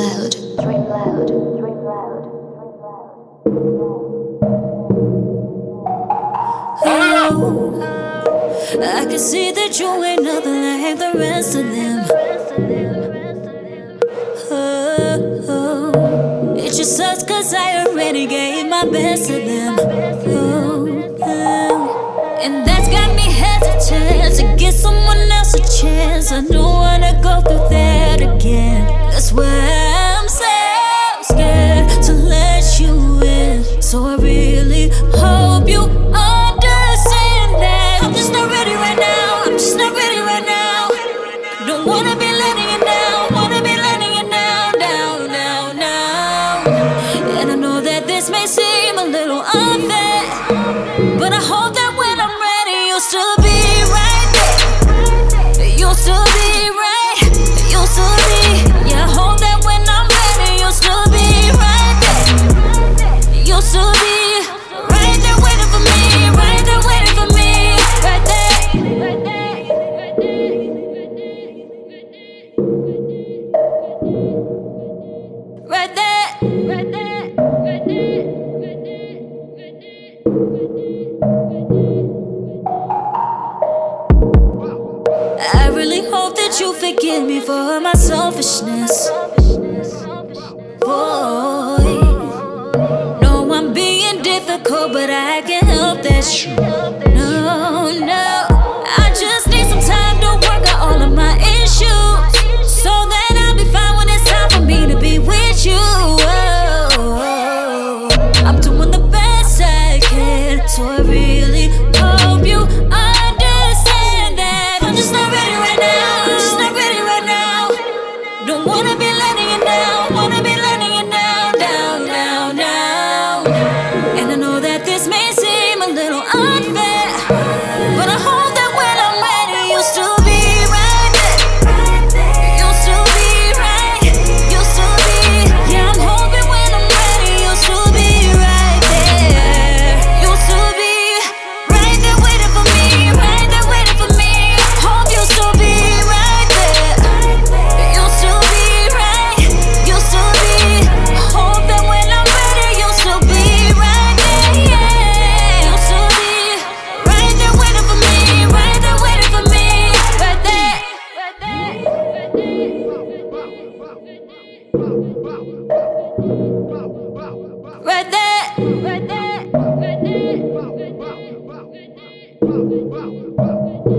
loud. Dream loud. Dream loud. Oh, I can see that you ain't nothing like the rest of them. It just sucks cause I already gave my best to them. And that's got me hesitant to give someone else a chance. I don't wanna go through that again. That's why I'm so scared to let you in. So I really hope you understand that I'm just not ready right now. I'm just not ready right now. Don't wanna be letting you down. Wanna be letting you down, down, down, down. And I know that this may seem a little unfair, but I hope that when I'm ready, you'll still be right there. You'll still be right. You'll still be. Yeah, I hope that when I'm ready, you'll still be right there. You'll still be right there waiting for me. Right there waiting for me. Right there. Right there. Right there. Right there. Right there. I really hope that you forgive me for my selfishness. Boy, no, I'm being difficult, but I can't help that. No, no, I just need some time to work out all of my issues, so that I'll be fine when it's time for me to be with you. I'm doing the best I can, so I really hope you understand that I'm just not ready right now. I'm just not ready right now. Don't wanna be letting you down. Wanna be letting you down, down, down, down. And I know that this may seem a little unfair, but I hope that when I'm ready, you'll still be right there. You'll still be right. You'll still be. Yeah, I'm hoping when I'm ready, you'll still be right there. You'll still be right there waiting for me. Right there waiting for me. Hope you'll still be right there. You'll still be right. You'll still be. Hope that when I'm ready, you'll still be right there. Yeah. You'll still be right there waiting for me. Right there waiting for me. Right there. Right there. Right there. Right there. Right there.